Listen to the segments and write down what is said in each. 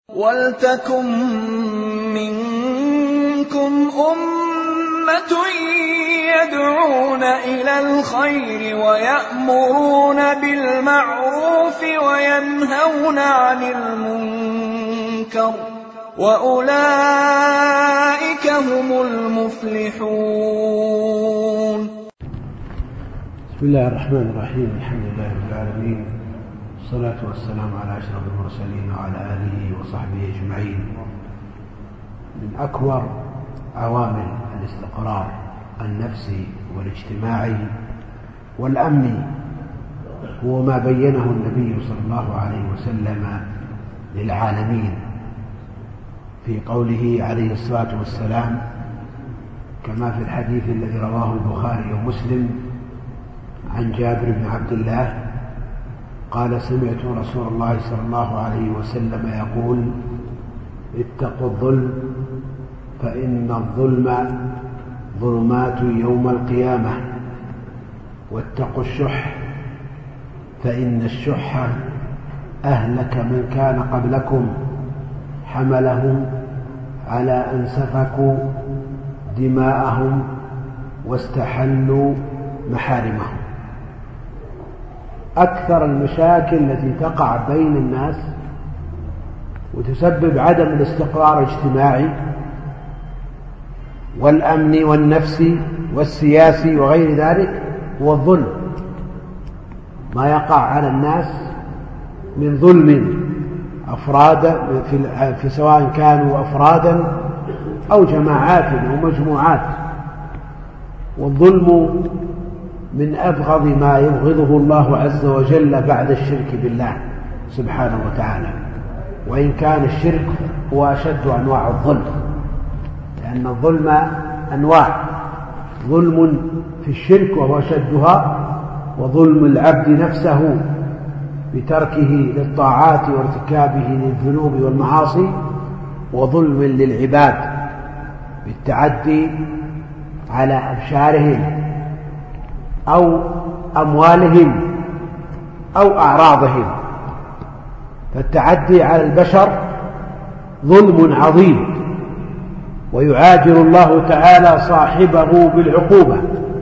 وَلْتَكُن مِّنكُمْ أُمَّةٌ يَدْعُونَ إِلَى الْخَيْرِ وَيَأْمُرُونَ بِالْمَعْرُوفِ وَيَنْهَوْنَ عَنِ الْمُنكَرِ ۚ وَأُولَٰئِكَ هُمُ الْمُفْلِحُونَ. بسم الله الرحمن الرحيم. الحمد لله رب العالمين، والصلاة والسلام على أشرف المرسلين وعلى آله وصحبه أجمعين. من أكبر عوامل الاستقرار النفسي والاجتماعي والأمن هو ما بينه النبي صلى الله عليه وسلم للعالمين في قوله عليه الصلاة والسلام كما في الحديث الذي رواه البخاري ومسلم عن جابر بن عبد الله قال: سمعت رسول الله صلى الله عليه وسلم يقول: اتقوا الظلم فإن الظلم ظلمات يوم القيامة، واتقوا الشح فإن الشح أهلك من كان قبلكم، حملهم على أن سفكوا دماءهم واستحلوا محارمهم. أكثر المشاكل التي تقع بين الناس وتسبب عدم الاستقرار الاجتماعي والأمن والنفسي والسياسي وغير ذلك هو الظلم، ما يقع على الناس من ظلم أفراد في سواء كانوا أفرادا أو جماعات أو مجموعات. والظلم من أبغض ما يبغضه الله عز وجل بعد الشرك بالله سبحانه وتعالى، وإن كان الشرك هو أشد أنواع الظلم، لأن الظلم أنواع: ظلم في الشرك وهو أشدها، وظلم العبد نفسه بتركه للطاعات وارتكابه للذنوب والمعاصي، وظلم للعباد بالتعدي على أبشارهم أو أموالهم أو أعراضهم. فالتعدي على البشر ظلم عظيم، ويعاجل الله تعالى صاحبه بالعقوبة.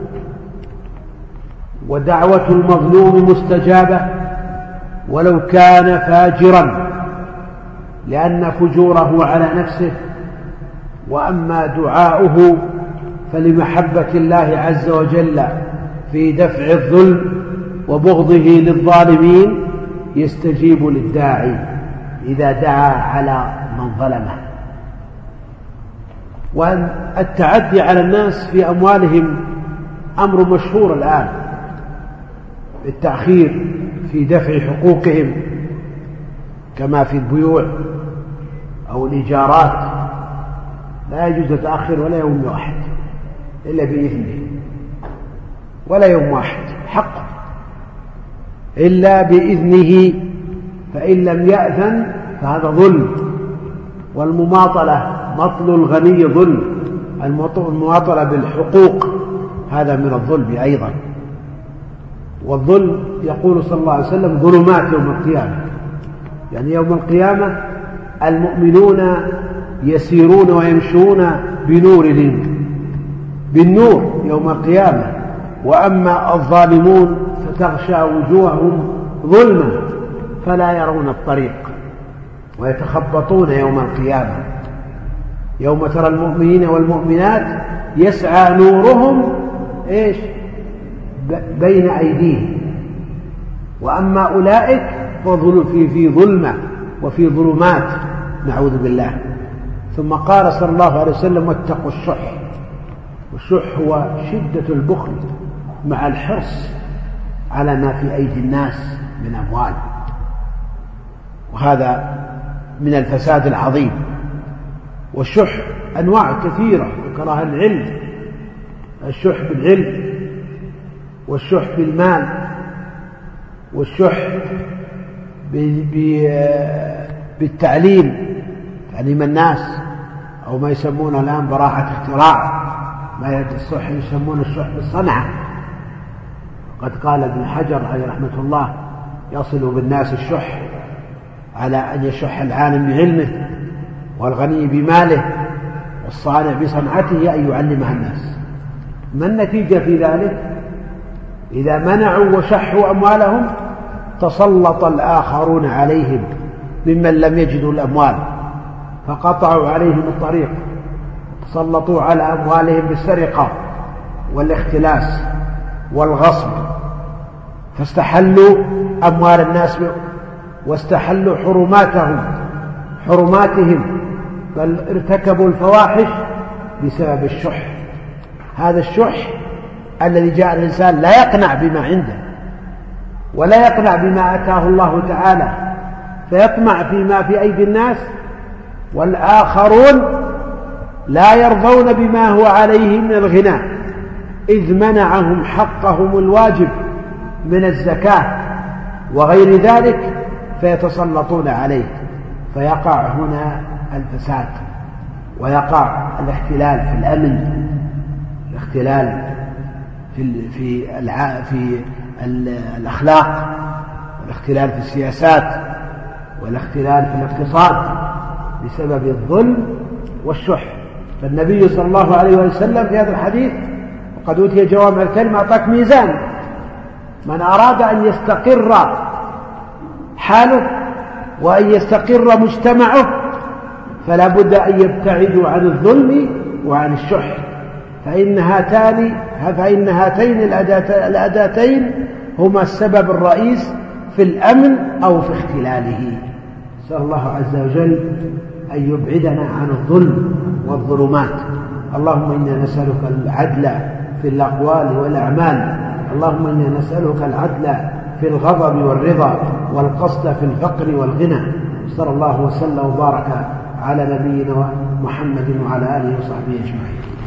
ودعوة المظلوم مستجابة ولو كان فاجرا، لأن فجوره على نفسه، وأما دعاؤه فلمحبة الله عز وجل في دفع الظلم وبغضه للظالمين، يستجيب للداعي إذا دعا على من ظلمه. والتعدي على الناس في أموالهم أمر مشهور الآن، التأخير في دفع حقوقهم كما في البيوع أو الإيجارات، لا يجوز التأخير ولا يوم واحد إلا بإذنه، ولا يوم واحد حق إلا بإذنه، فإن لم يأذن فهذا ظلم. والمماطلة مطل الغني ظلم، المماطلة بالحقوق هذا من الظلم أيضا. والظلم يقول صلى الله عليه وسلم ظلمات يوم القيامة، يعني يوم القيامة المؤمنون يسيرون ويمشون بالنور يوم القيامة، وأما الظالمون فتغشى وجوههم ظلما فلا يرون الطريق ويتخبطون يوم القيامة. يوم ترى المؤمنين والمؤمنات يسعى نورهم بين أيديهم، وأما أولئك في ظلمة وفي ظلمات، نعوذ بالله. ثم قال صلى الله عليه وسلم: واتقوا الشح. والشح هو شدة البخل مع الحرص على ما في أيدي الناس من أموال، وهذا من الفساد العظيم. والشح أنواع كثيرة ذكرها العلم: الشح بالعلم، والشح بالمال، والشح بالتعليم، تعليم الناس، أو ما يسمونه الآن براعة اختراع، ما يسمونه الشح بالصنعة. قد قال ابن حجر عليه رحمة الله: يصل بالناس الشح على أن يشح العالم بعلمه والغني بماله والصانع بصنعته أن يعلمها الناس. ما النتيجة في ذلك؟ إذا منعوا وشحوا أموالهم تسلط الآخرون عليهم ممن لم يجدوا الأموال فقطعوا عليهم الطريق، تسلطوا على أموالهم بالسرقة والاختلاس والغصب، فاستحلوا أموال الناس واستحلوا حرماتهم، بل ارتكبوا الفواحش بسبب الشح. هذا الشح الذي جاء الإنسان لا يقنع بما عنده ولا يقنع بما أتاه الله تعالى، فيطمع فيما في أيدي الناس، والآخرون لا يرضون بما هو عليه من الغنى إذ منعهم حقهم الواجب من الزكاة وغير ذلك، فيتسلطون عليه، فيقع هنا الفساد ويقع الاختلال في الأمن، الاختلال في الأخلاق، والاختلال في السياسات، والاختلال في الاقتصاد بسبب الظلم والشح. فالنبي صلى الله عليه وسلم في هذا الحديث وقد أوتي جوامع الكلم أعطاك ميزان: من أراد أن يستقر حاله وأن يستقر مجتمعه فلا بد أن يبتعدوا عن الظلم وعن الشح، فإن هاتين الأداتين هما السبب الرئيس في الأمن أو في اختلاله. نسأل الله عز وجل أن يبعدنا عن الظلم والظلمات. اللهم إنا نسألك العدل في الأقوال والأعمال، اللهم إنا نسألك العدل في الغضب والرضا، والقصد في الفقر والغنى. صلى الله وسلم وبارك على نبينا محمد وعلى آله وصحبه أجمعين.